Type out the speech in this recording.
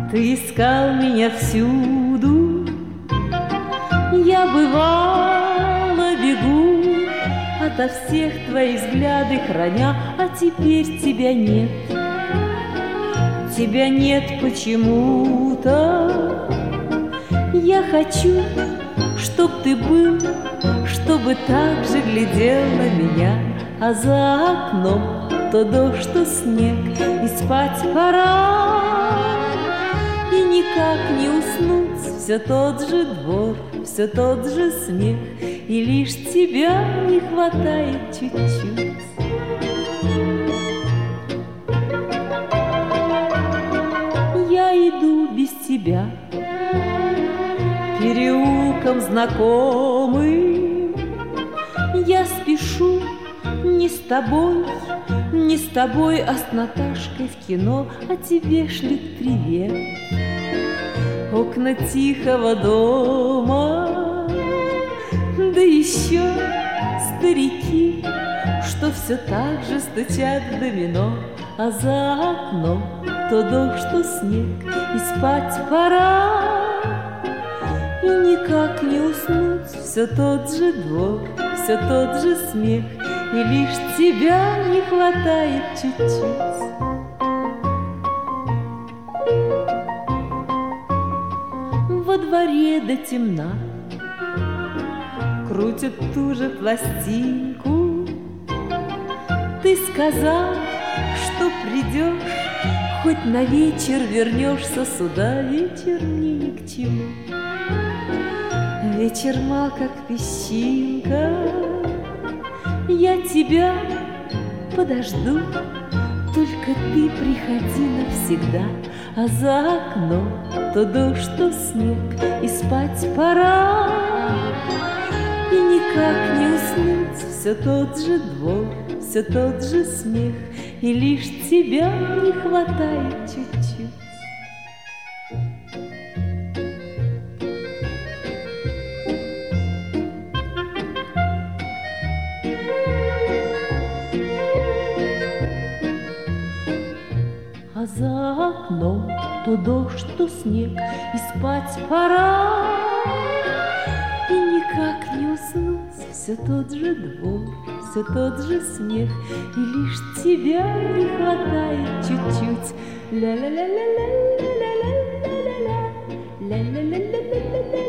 Ты искал меня всюду, я бывало бегу ото всех твои взгляды храня, а теперь тебя нет. Тебя нет почему-то. Я хочу, чтоб ты был, чтобы так же глядел на меня, а за окном то дождь, то снег, и спать пора. И никак не уснуть, все тот же двор, все тот же смех, и лишь тебя не хватает чуть-чуть. Я иду без тебя переулком знакомым, я спешу не с тобой, не с тобой, а с Наташкой в кино, а тебе шлют привет. Окна тихого дома, да еще старики, что все так же стучат в домино, а за окном то дождь, то снег, и спать пора. И никак не уснуть, все тот же двор, все тот же смех, и лишь тебя не хватает чуть-чуть. Во дворе до темна крутят ту же пластинку. Ты сказал, что придешь, хоть на вечер вернешься сюда. Вечер мне ни к чему, вечер мал, как песчинка. Я тебя подожду, только ты приходи навсегда, а за окном то дождь, то снег, и спать пора. И никак не уснуть, все тот же двор, все тот же смех, и лишь тебя не хватает чуть-чуть. А за окном то дождь, то снег, и спать пора. И никак не уснуть, все тот же двор, все тот же смех, и лишь тебя не хватает чуть-чуть. Ля-ля-ля-ля-ля-ля-ля-ля-ля-ля-ля-ля-ля-ля-ля-ля-ля.